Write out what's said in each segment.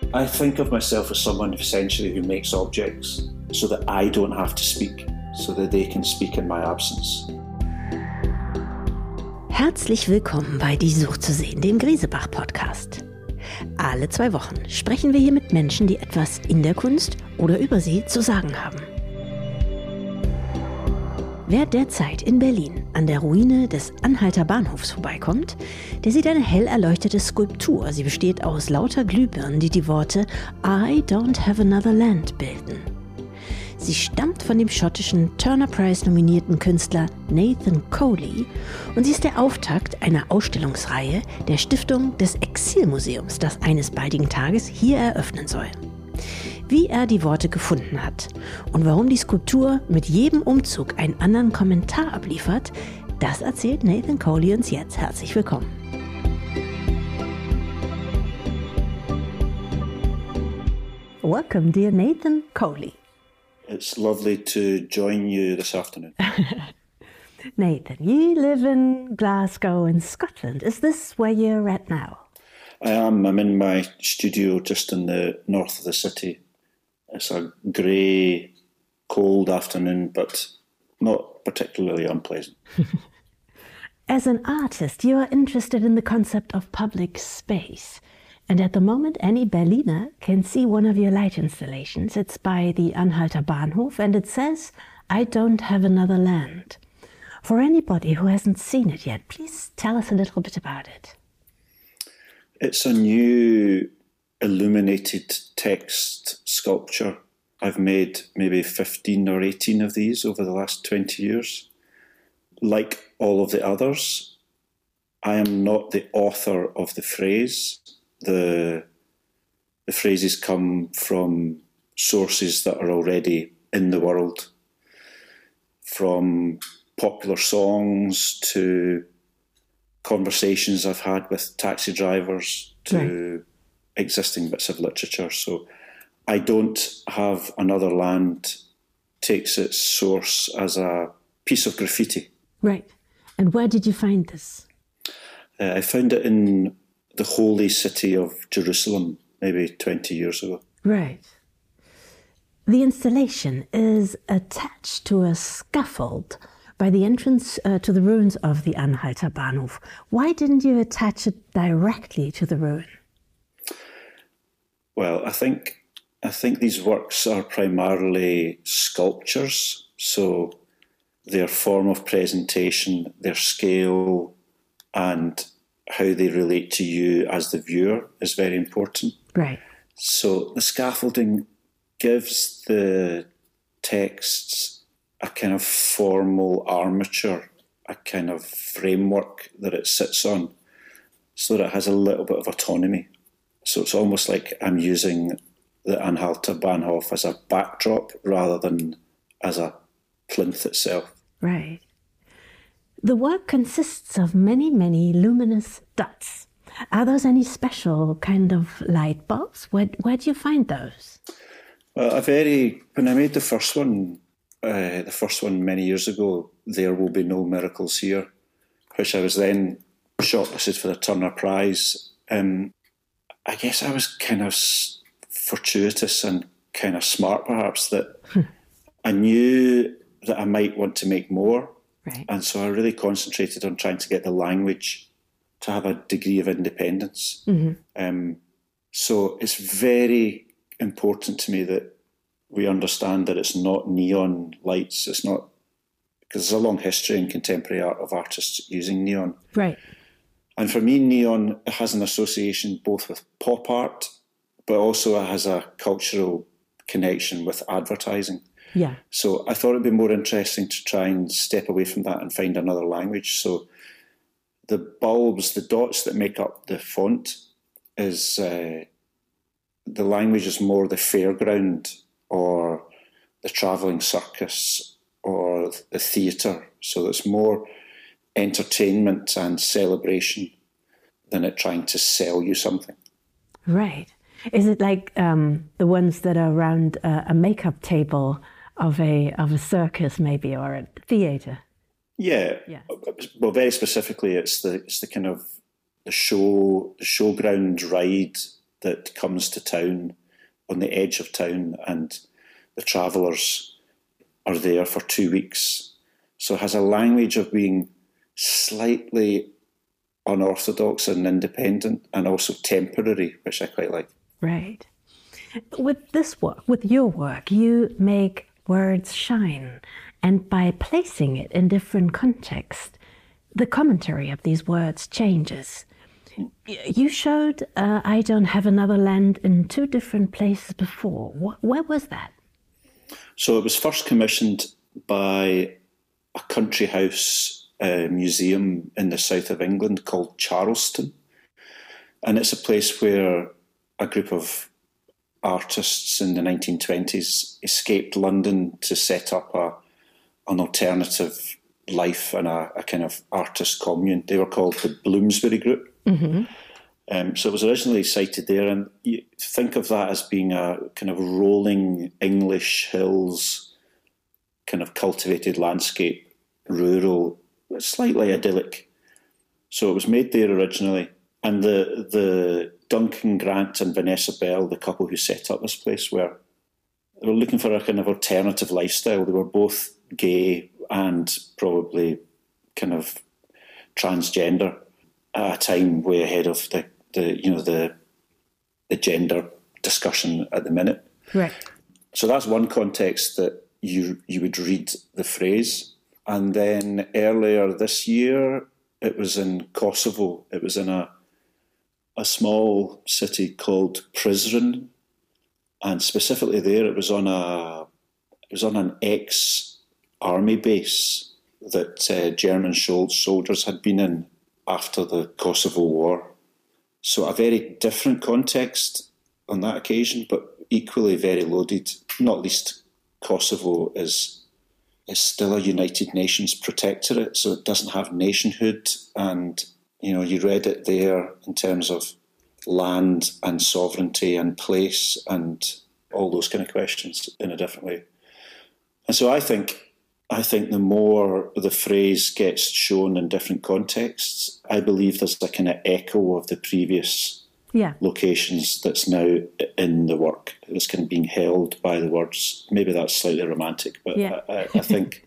I think of myself as someone essentially who makes objects so that I don't have to speak, so that they can speak in my absence. Herzlich willkommen bei Die Sucht zu sehen, dem Griesebach-Podcast. Alle 2 Wochen sprechen wir hier mit Menschen, die etwas in der Kunst oder über sie zu sagen haben. Wer derzeit in Berlin an der Ruine des Anhalter Bahnhofs vorbeikommt, der sieht eine hell erleuchtete Skulptur. Sie besteht aus lauter Glühbirnen, die die Worte I don't have another land bilden. Sie stammt von dem schottischen Turner Prize nominierten Künstler Nathan Coley und sie ist der Auftakt einer Ausstellungsreihe der Stiftung des Exilmuseums, das eines baldigen Tages hier eröffnen soll. Wie er die Worte gefunden hat und warum die Skulptur mit jedem Umzug einen anderen Kommentar abliefert, das erzählt Nathan Coley uns jetzt. Herzlich willkommen. Welcome, dear Nathan Coley. It's lovely to join you this afternoon. Nathan, you live in Glasgow in Scotland. Is this where you're at now? I am. I'm in my studio just in the north of the city. It's a grey, cold afternoon, but not particularly unpleasant. As an artist, you are interested in the concept of public space. And at the moment, any Berliner can see one of your light installations. It's by the Anhalter Bahnhof, and it says, I don't have another land. For anybody who hasn't seen it yet, please tell us a little bit about it. It's a new illuminated text sculpture. I've made maybe 15 or 18 of these over the last 20 years. Like all of the others, I am not the author of the phrase. The phrases come from sources that are already in the world, from popular songs to conversations I've had with taxi drivers to existing bits of literature. So I don't have another land takes its source as a piece of graffiti. Right. And where did you find this? I found it in the holy city of Jerusalem, maybe 20 years ago. Right. The installation is attached to a scaffold by the entrance to the ruins of the Anhalter Bahnhof. Why didn't you attach it directly to the ruin? Well, I think these works are primarily sculptures, so their form of presentation, their scale, and how they relate to you as the viewer is very important. Right. So the scaffolding gives the texts a kind of formal armature, a kind of framework that it sits on, so that it has a little bit of autonomy. So it's almost like I'm using the Anhalter Bahnhof as a backdrop rather than as a plinth itself. Right. The work consists of many, many luminous dots. Are those any special kind of light bulbs? Where do you find those? Well, when I made the first one many years ago, There Will Be No Miracles Here, which I was then shortlisted for the Turner Prize. I guess I was kind of fortuitous and kind of smart, perhaps, that I knew that I might want to make more. Right. And so I really concentrated on trying to get the language to have a degree of independence. Mm-hmm. So it's very important to me that we understand that it's not neon lights. It's not, because there's a long history in contemporary art of artists using neon. Right. And for me, neon has an association both with pop art, but also it has a cultural connection with advertising. Yeah. So I thought it'd be more interesting to try and step away from that and find another language. So the bulbs, the dots that make up the font, is the language is more the fairground or the travelling circus or the theatre. So it's more entertainment and celebration than it trying to sell you something. Right. Is it like the ones that are around a makeup table of a circus, maybe, or a theatre? Yeah. Well, very specifically, it's the kind of the showground ride that comes to town, on the edge of town, and the travellers are there for 2 weeks. So it has a language of being slightly unorthodox and independent, and also temporary, which I quite like. Right. With this work, with your work, you make words shine. And by placing it in different contexts, the commentary of these words changes. You showed I Don't Have Another Land in 2 different places before. Where was that? So it was first commissioned by a country house museum in the south of England called Charleston. And it's a place where a group of artists in the 1920s escaped London to set up an alternative life and a kind of artist commune. They were called the Bloomsbury Group. Mm-hmm. So it was originally sited there, and you think of that as being a kind of rolling English hills, kind of cultivated landscape, rural, slightly idyllic. So it was made there originally, and the Duncan Grant and Vanessa Bell, the couple who set up this place, they were looking for a kind of alternative lifestyle. They were both gay and probably kind of transgender at a time way ahead of the gender discussion at the minute. Right. So that's one context that you would read the phrase. And then earlier this year, it was in Kosovo. It was in a small city called Prizren, and specifically there, it was on an ex-army base that German soldiers had been in after the Kosovo War. So a very different context on that occasion, but equally very loaded. Not least, Kosovo is still a United Nations protectorate, so it doesn't have nationhood. And, you read it there in terms of land and sovereignty and place and all those kind of questions in a different way. And so I think the more the phrase gets shown in different contexts, I believe there's a kind of echo of the previous locations that's now in the work. It's kind of being held by the words. Maybe that's slightly romantic, but I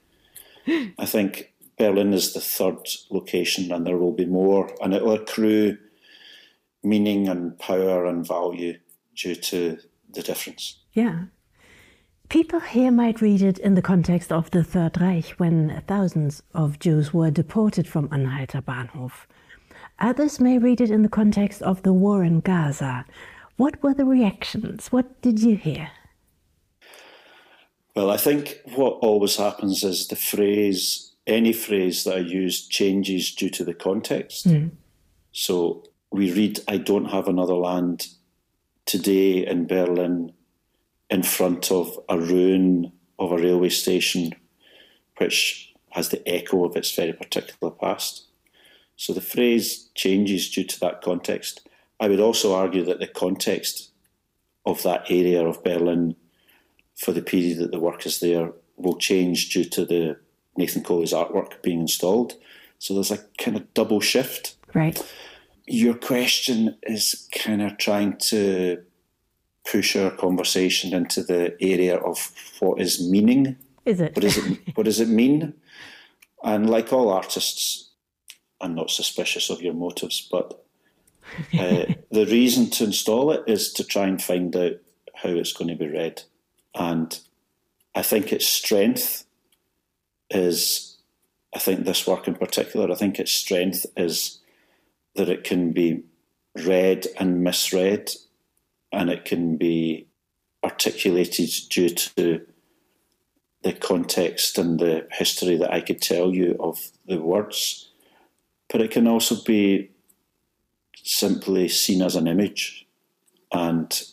think Berlin is the 3rd location, and there will be more, and it will accrue meaning and power and value due to the difference. Yeah. People here might read it in the context of the Third Reich, when thousands of Jews were deported from Anhalter Bahnhof. Others may read it in the context of the war in Gaza. What were the reactions? What did you hear? Well, I think what always happens is any phrase that I use changes due to the context. Mm. So we read, I don't have another land today in Berlin in front of a ruin of a railway station, which has the echo of its very particular past. So the phrase changes due to that context. I would also argue that the context of that area of Berlin for the period that the work is there will change due to the Nathan Coley's artwork being installed. So there's a kind of double shift. Right. Your question is kind of trying to push our conversation into the area of what is meaning. Is it? What does it mean? And like all artists, I'm not suspicious of your motives, but the reason to install it is to try and find out how it's going to be read. And I think its strength is, this work in particular, I think its strength is that it can be read and misread, and it can be articulated due to the context and the history that I could tell you of the words. But it can also be simply seen as an image and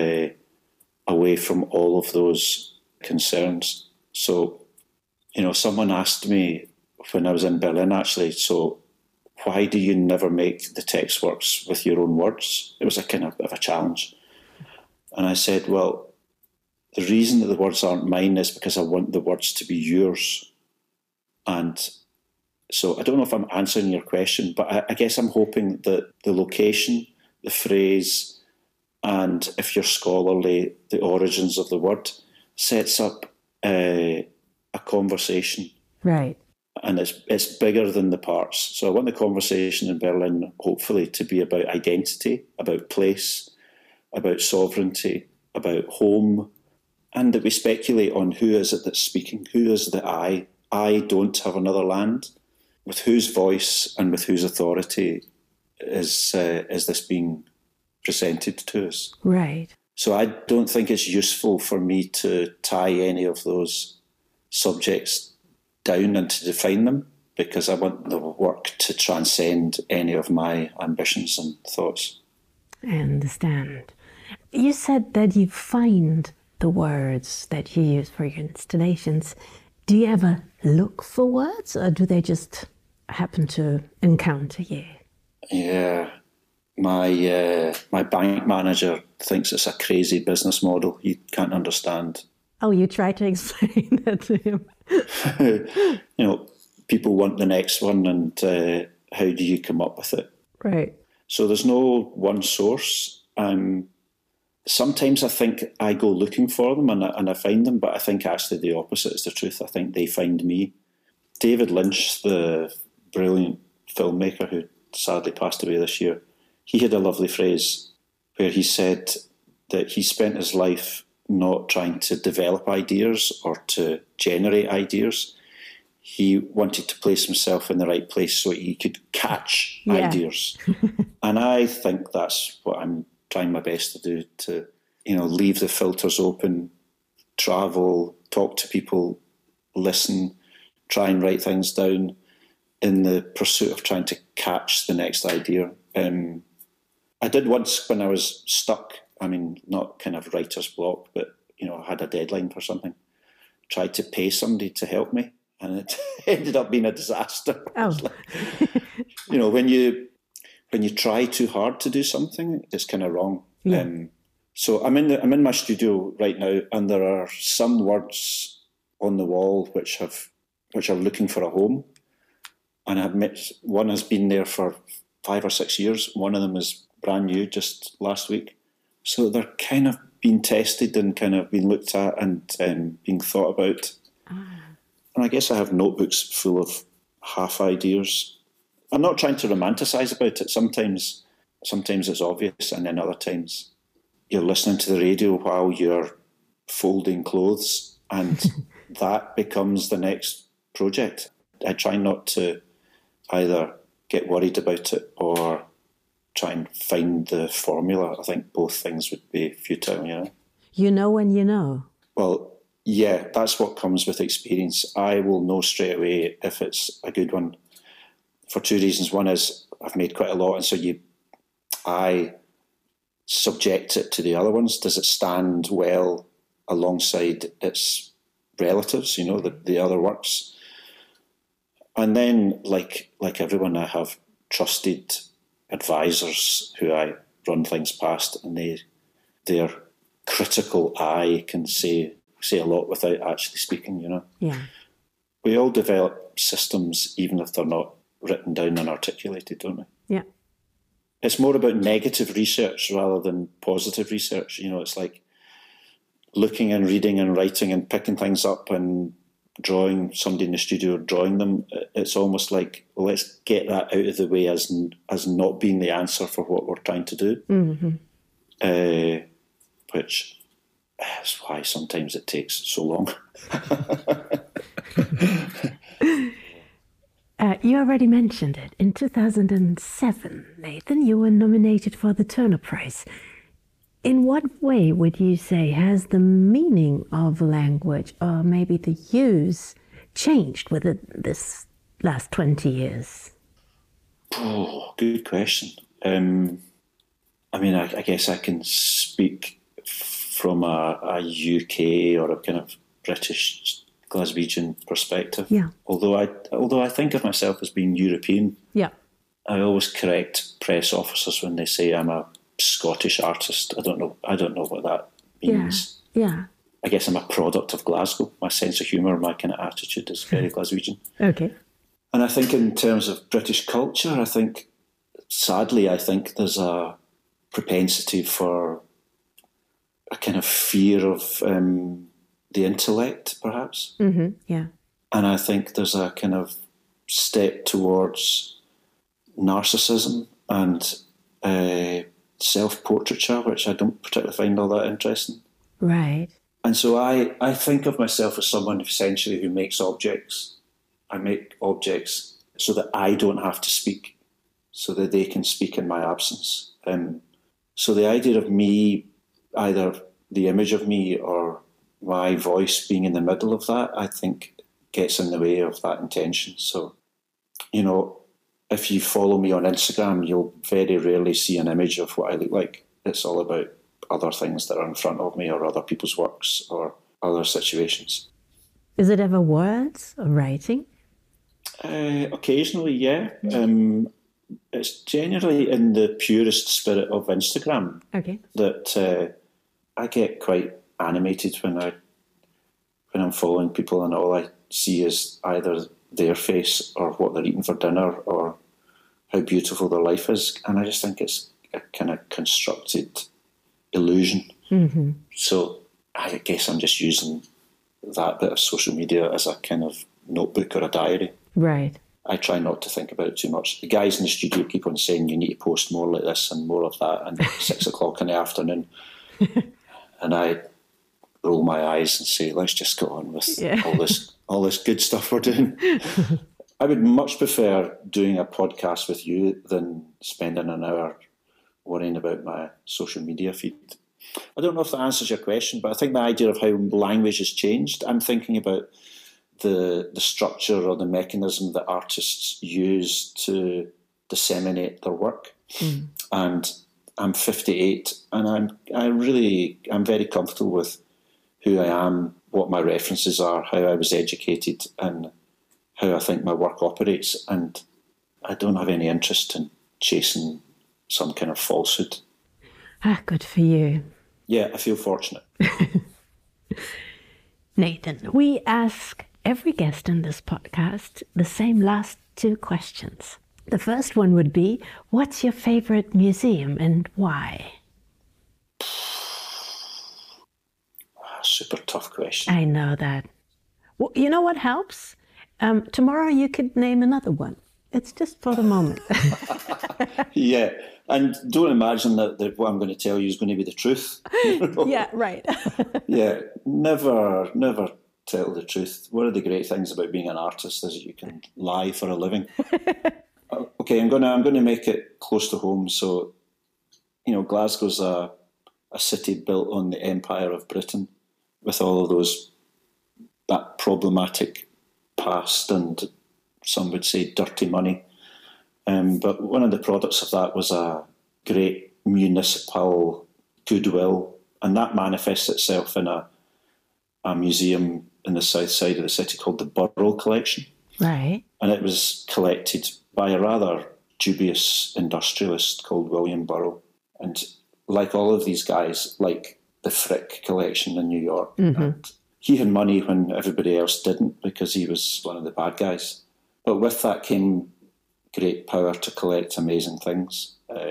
away from all of those concerns. So, someone asked me when I was in Berlin, actually, so why do you never make the text works with your own words? It was a kind of a challenge. And I said, well, the reason that the words aren't mine is because I want the words to be yours. And so I don't know if I'm answering your question, but I guess I'm hoping that the location, the phrase, And if you're scholarly, the origins of the word sets up a conversation. Right. And it's bigger than the parts. So I want the conversation in Berlin, hopefully, to be about identity, about place, about sovereignty, about home, and that we speculate on who is it that's speaking, who is the I. I don't have another land. With whose voice and with whose authority is this being presented to us? Right. So I don't think it's useful for me to tie any of those subjects down and to define them, because I want the work to transcend any of my ambitions and thoughts. I understand. You said that you find the words that you use for your installations. Do you ever look for words, or do they just happen to encounter you? Yeah. My bank manager thinks it's a crazy business model. He can't understand. Oh, you try to explain that to him. People want the next one, and how do you come up with it? Right. So there's no one source. Sometimes I think I go looking for them and I find them, but I think actually the opposite is the truth. I think they find me. David Lynch, the brilliant filmmaker who sadly passed away this year, he had a lovely phrase where he said that he spent his life not trying to develop ideas or to generate ideas. He wanted to place himself in the right place so he could catch ideas. And I think that's what I'm trying my best to do, to leave the filters open, travel, talk to people, listen, try and write things down in the pursuit of trying to catch the next idea. I did once when I was stuck, not kind of writer's block, but, I had a deadline for something, tried to pay somebody to help me, and it ended up being a disaster. Oh. When you try too hard to do something, it's kind of wrong. Yeah. So I'm in my studio right now, and there are some words on the wall which are looking for a home. And one has been there for 5 or 6 years. One of them is brand new, just last week. So they're kind of being tested and kind of being looked at and being thought about. And I guess I have notebooks full of half ideas. I'm not trying to romanticize about it. Sometimes it's obvious, and then other times you're listening to the radio while you're folding clothes, and that becomes the next project. I try not to either get worried about it or try and find the formula. I think both things would be futile, You know when you know. Well, yeah, that's what comes with experience. I will know straight away if it's a good one for two reasons. One is I've made quite a lot, and so I subject it to the other ones. Does it stand well alongside its relatives, the other works? And then, like everyone, I have trusted advisors who I run things past, and their critical eye can say a lot without actually speaking, Yeah. We all develop systems even if they're not written down and articulated, don't we? Yeah. It's more about negative research rather than positive research. It's like looking and reading and writing and picking things up and drawing somebody in the studio, drawing them. It's almost like, well, let's get that out of the way as not being the answer for what we're trying to do. Mm-hmm. Which is why sometimes it takes so long. You already mentioned it. In 2007, Nathan, you were nominated for the Turner Prize. In what way would you say has the meaning of language, or maybe the use, changed with this last 20 years? Oh, good question. I guess I can speak from a UK or a kind of British Glaswegian perspective. Yeah. Although I think of myself as being European. Yeah. I always correct press officers when they say I'm a Scottish artist. I don't know what that means. Yeah. I guess I'm a product of Glasgow. My sense of humour, my kind of attitude is very Glaswegian. Okay. And I think in terms of British culture, sadly, I think there's a propensity for a kind of fear of the intellect, perhaps. Yeah. And I think there's a kind of step towards narcissism and self-portraiture, which I don't particularly find all that interesting. Right. And so I think of myself as someone essentially who makes objects. I make objects so that I don't have to speak, so that they can speak in my absence. So the idea of me, either the image of me or my voice being in the middle of that, I think gets in the way of that intention. So, if you follow me on Instagram, you'll very rarely see an image of what I look like. It's all about other things that are in front of me or other people's works or other situations. Is it ever words or writing? Occasionally, yeah. It's generally in the purest spirit of Instagram. Okay. That I get quite animated when I'm following people, and all I see is either their face or what they're eating for dinner or how beautiful their life is, and I just think it's a kind of constructed illusion. Mm-hmm. So I guess I'm just using that bit of social media as a kind of notebook or a diary. Right. I try not to think about it too much. The guys in the studio keep on saying you need to post more like this and more of that, and 6 o'clock in the afternoon. And I roll my eyes and say, let's just go on with all this good stuff we're doing. I would much prefer doing a podcast with you than spending an hour worrying about my social media feed. I don't know if that answers your question, but I think the idea of how language has changed, I'm thinking about the structure or the mechanism that artists use to disseminate their work. Mm. And I'm 58, and I'm very comfortable with who I am, what my references are, how I was educated, and how I think my work operates. And I don't have any interest in chasing some kind of falsehood. Good for you. Yeah, I feel fortunate. Nathan, we ask every guest in this podcast the same last 2 questions. The first one would be, what's your favorite museum and why? Super tough question. I know that. Well, you know what helps? Tomorrow you could name another one. It's just for the moment. Yeah, and don't imagine that what I'm going to tell you is going to be the truth. Yeah, right. Yeah, never tell the truth. One of the great things about being an artist is you can lie for a living. Okay, I'm going to make it close to home. So, Glasgow's a city built on the Empire of Britain, with all of that problematic past and some would say dirty money. But one of the products of that was a great municipal goodwill, and that manifests itself in a museum in the south side of the city called the Burrell Collection. Right. And it was collected by a rather dubious industrialist called William Burrell. And like all of these guys, like the Frick Collection in New York, and he had money when everybody else didn't because he was one of the bad guys. But with that came great power to collect amazing things.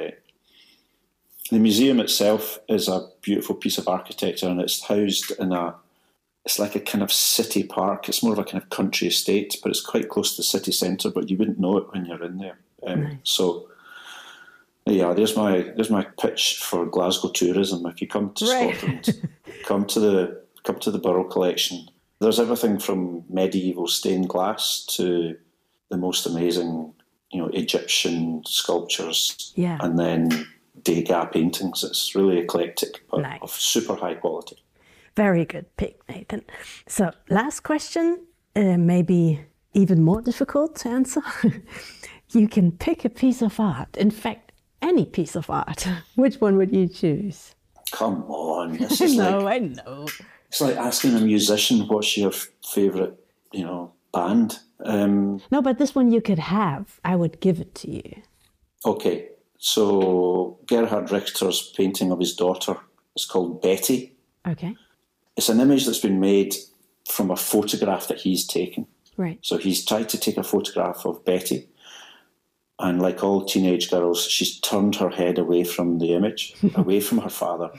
The museum itself is a beautiful piece of architecture, and it's housed in it's like a kind of city park. It's more of a kind of country estate, but it's quite close to the city centre, but you wouldn't know it when you're in there. Nice. So, yeah, there's my pitch for Glasgow tourism. If you come to Scotland, come to the Burrell Collection. There's everything from medieval stained glass to the most amazing, Egyptian sculptures, and then Degas paintings. It's really eclectic, but nice. Of super high quality. Very good pick, Nathan. So, last question, maybe even more difficult to answer. You can pick a piece of art. In fact, any piece of art. Which one would you choose? Come on. This is I know. It's like asking a musician what's your favourite, band. No, but this one you could have. I would give it to you. Okay. So Gerhard Richter's painting of his daughter is called Betty. Okay. It's an image that's been made from a photograph that he's taken. Right. So he's tried to take a photograph of Betty, and like all teenage girls, she's turned her head away from the image, away from her father. Yeah.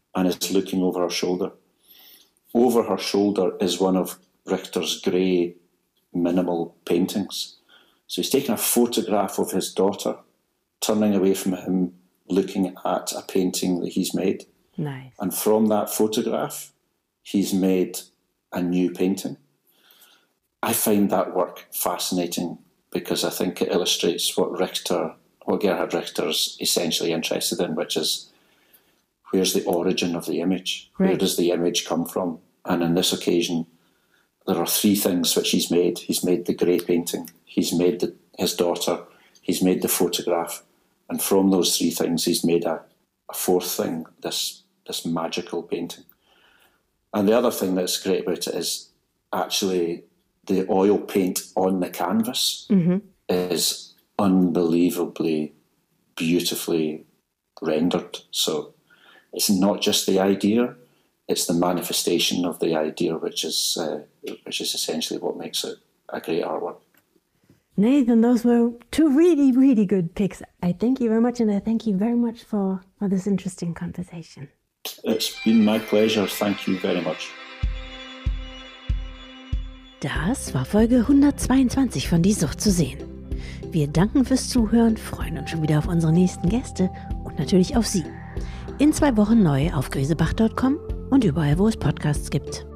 and is looking over her shoulder. Over her shoulder is one of Richter's grey minimal paintings. So he's taken a photograph of his daughter, turning away from him, looking at a painting that he's made. Nice. And from that photograph, he's made a new painting. I find that work fascinating because I think it illustrates what Gerhard Richter's essentially interested in, which is where's the origin of the image? Right. Where does the image come from? And on this occasion, there are three things which he's made. He's made the grey painting, he's made his daughter, he's made the photograph, and from those three things he's made a fourth thing, this magical painting. And the other thing that's great about it is actually the oil paint on the canvas is unbelievably beautifully rendered. So it's not just the idea, it's the manifestation of the idea, which is essentially what makes it a great artwork. Nathan, those were two really, really good picks. I thank you very much, and I thank you very much for this interesting conversation. It's been my pleasure. Thank you very much. Das war Folge 122 von Die Sucht zu sehen. Wir danken fürs Zuhören, freuen uns schon wieder auf unsere nächsten Gäste und natürlich auf Sie. In 2 Wochen neu auf grisebach.com und überall, wo es Podcasts gibt.